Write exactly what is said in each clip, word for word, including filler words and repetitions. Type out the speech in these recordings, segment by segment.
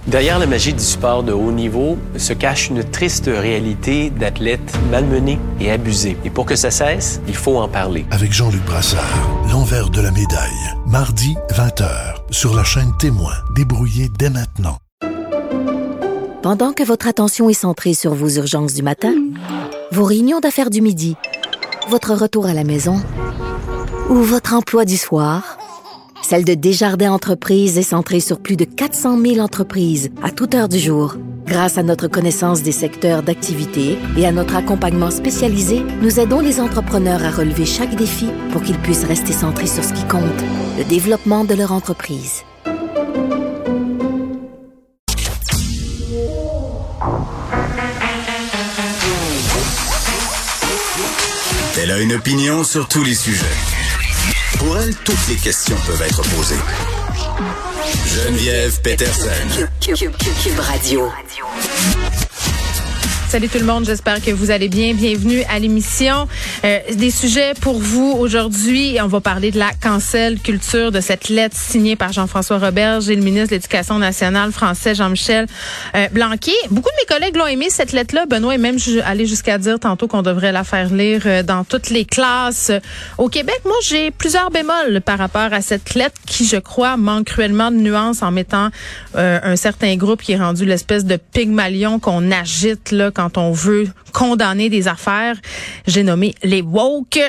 Derrière la magie du sport de haut niveau se cache une triste réalité d'athlètes malmenés et abusés. Et pour que ça cesse, il faut en parler. Avec Jean-Luc Brassard, l'envers de la médaille. Mardi, vingt heures, sur la chaîne Témoin. Débrouillez dès maintenant. Pendant que votre attention est centrée sur vos urgences du matin, vos réunions d'affaires du midi, votre retour à la maison ou votre emploi du soir, celle de Desjardins Entreprises est centrée sur plus de quatre cent mille entreprises à toute heure du jour. Grâce à notre connaissance des secteurs d'activité et à notre accompagnement spécialisé, nous aidons les entrepreneurs à relever chaque défi pour qu'ils puissent rester centrés sur ce qui compte, le développement de leur entreprise. Elle a une opinion sur tous les sujets. Pour elle, toutes les questions peuvent être posées. Geneviève Peterson. Cube, Cube, Cube, Cube Radio. Salut tout le monde, j'espère que vous allez bien. Bienvenue à l'émission. Euh, des sujets pour vous aujourd'hui. On va parler de la cancel culture, de cette lettre signée par Jean-François Roberge et le ministre de l'Éducation nationale français Jean-Michel euh, Blanquer. Beaucoup de mes collègues l'ont aimé, cette lettre-là. Benoît est même ju- allé jusqu'à dire tantôt qu'on devrait la faire lire euh, dans toutes les classes euh, au Québec. Moi, j'ai plusieurs bémols par rapport à cette lettre qui, je crois, manque cruellement de nuances en mettant euh, un certain groupe qui est rendu l'espèce de Pygmalion qu'on agite là quand on veut condamner des affaires. J'ai nommé les woke.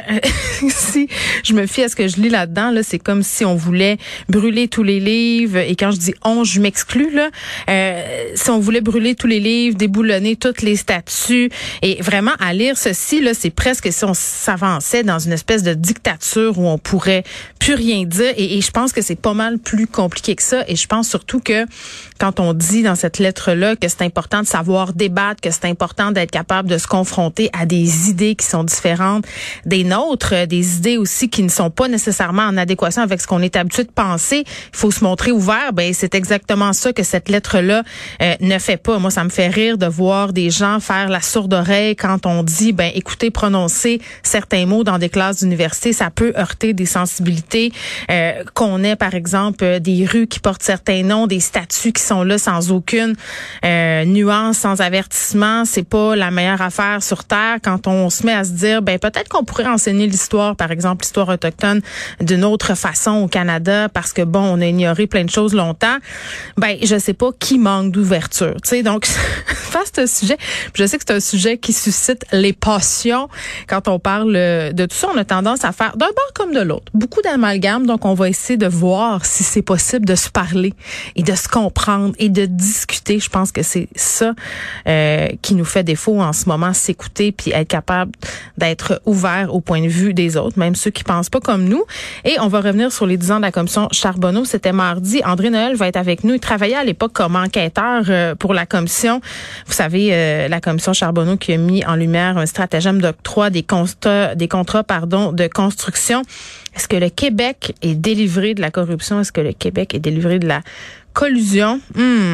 Si je me fie à ce que je lis là-dedans, là, c'est comme si on voulait brûler tous les livres. Et quand je dis on, je m'exclus, là. Euh, si on voulait brûler tous les livres, déboulonner toutes les statues. Et vraiment, à lire ceci, là, c'est presque si on s'avançait dans une espèce de dictature où on pourrait plus rien dire. Et, et je pense que c'est pas mal plus compliqué que ça. Et je pense surtout que quand on dit dans cette lettre-là que c'est important de savoir débattre, que c'est important d'être capable de se confronter à des idées qui sont différentes des nôtres, des idées aussi qui ne sont pas nécessairement en adéquation avec ce qu'on est habitué de penser. Il faut se montrer ouvert. Ben c'est exactement ça que cette lettre-là euh, ne fait pas. Moi, ça me fait rire de voir des gens faire la sourde oreille quand on dit, ben écoutez, prononcer certains mots dans des classes d'université, ça peut heurter des sensibilités. Euh, qu'on ait, par exemple, des rues qui portent certains noms, des statues qui sont là sans aucune euh, nuance, sans avertissement. C'est pas la meilleure affaire sur Terre quand on se met à se dire, ben peut-être qu'on pourrait enseigner l'histoire, par exemple l'histoire autochtone, d'une autre façon au Canada parce que bon, on a ignoré plein de choses longtemps. Ben je sais pas qui manque d'ouverture, tu sais. Donc face à ce sujet, je sais que c'est un sujet qui suscite les passions. Quand on parle de tout ça, on a tendance à faire d'un bord comme de l'autre. Beaucoup d'amalgames, donc on va essayer de voir si c'est possible de se parler et de se comprendre et de discuter. Je pense que c'est ça euh, qui nous fait défaut en ce moment, s'écouter puis être capable d'être ouvert au point de vue des autres, même ceux qui pensent pas comme nous. Et on va revenir sur les dix ans de la commission Charbonneau. C'était mardi. André Noël va être avec nous. Il travaillait à l'époque comme enquêteur euh, pour la commission. Vous savez, euh, la commission Charbonneau qui a mis en lumière un stratagème d'octroi des constats, des contrats, pardon, de construction. Est-ce que le Québec est délivré de la corruption? Est-ce que le Québec est délivré de la collusion? Hmm.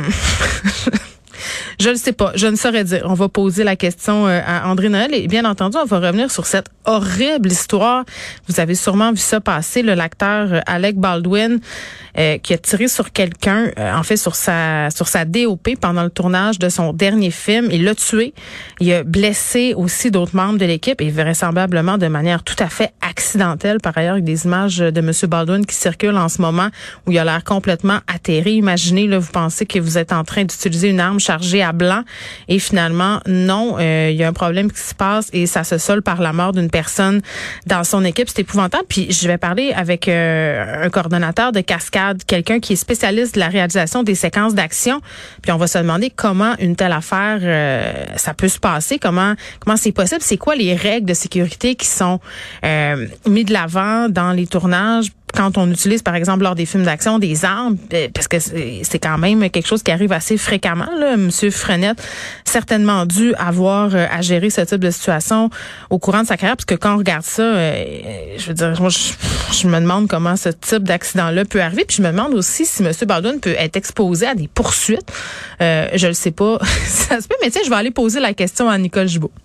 Je ne sais pas, je ne saurais dire. On va poser la question à André Noël et bien entendu, on va revenir sur cette horrible histoire. Vous avez sûrement vu ça passer, le l'acteur Alec Baldwin euh, qui a tiré sur quelqu'un, euh, en fait sur sa sur sa D O P pendant le tournage de son dernier film. Il l'a tué. Il a blessé aussi d'autres membres de l'équipe et vraisemblablement de manière tout à fait accidentelle. Par ailleurs, il y a des images de M. Baldwin qui circulent en ce moment où il a l'air complètement atterré. Imaginez, là, vous pensez que vous êtes en train d'utiliser une arme chargée à blanc et finalement, non, euh, il y a un problème qui se passe et ça se solde par la mort d'une personne dans son équipe. C'est épouvantable. Puis je vais parler avec euh, un coordonnateur de cascade, quelqu'un qui est spécialiste de la réalisation des séquences d'action. Puis on va se demander comment une telle affaire, euh, ça peut se passer, comment comment c'est possible, c'est quoi les règles de sécurité qui sont euh, mises de l'avant dans les tournages quand on utilise, par exemple, lors des films d'action, des armes, parce que c'est quand même quelque chose qui arrive assez fréquemment, là. Monsieur Frenette, certainement dû avoir à gérer ce type de situation au courant de sa carrière, parce que quand on regarde ça, je veux dire, moi, je, je me demande comment ce type d'accident-là peut arriver, puis je me demande aussi si Monsieur Baldwin peut être exposé à des poursuites. Euh, je le sais pas, ça se peut, mais tiens, je vais aller poser la question à Nicole Gibault.